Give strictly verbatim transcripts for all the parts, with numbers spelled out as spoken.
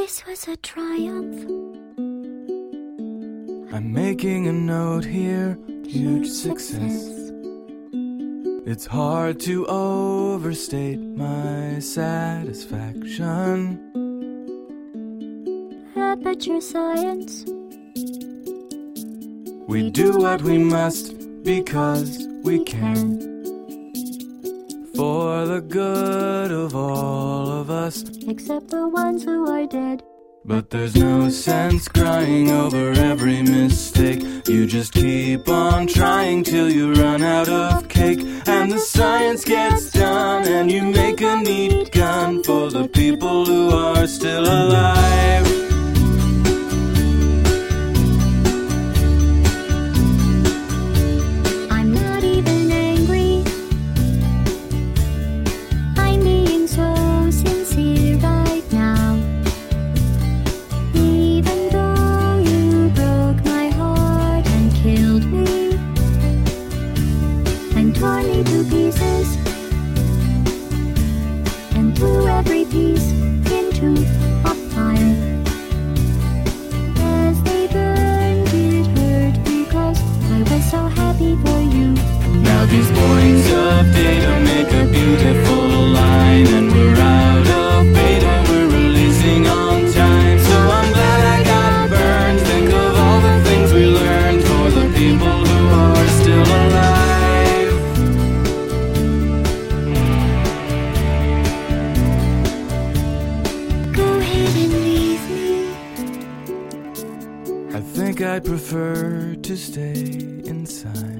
This was a triumph. I'm making a note here, huge success. It's hard to overstate my satisfaction. Aperture science. We do what we must because we can, for the good of all of us, except the ones who are dead. But there's no sense crying over every mistake. You just keep on trying till you run out of cake, and the science gets done, and you make a neat gun for the people who are still alive. I'm not even angry. I'm being so sincere right now. Even though you broke my heart and killed me and tore me to pieces and threw every piece into a fire. As they burned, it hurt because I was so happy for you. Now these points of data make a beautiful line, and we're out of beta, we're releasing on time. So I'm glad I got burned. Think of all the things we learned for the people who are still alive. Go ahead and leave me. I think I'd prefer to stay inside.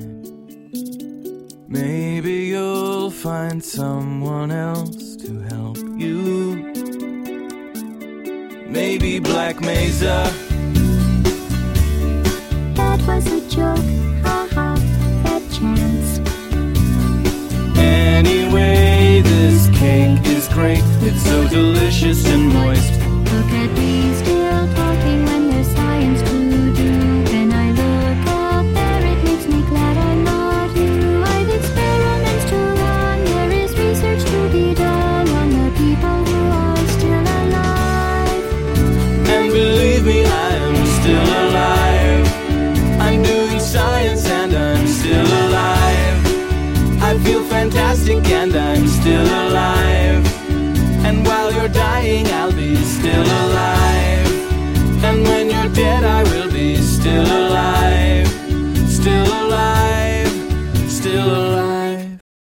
Maybe you'll find someone else to help you. Maybe Black Mesa. That was a joke, haha, that chance. Anyway, this cake is great. It's so delicious and moist. Look at me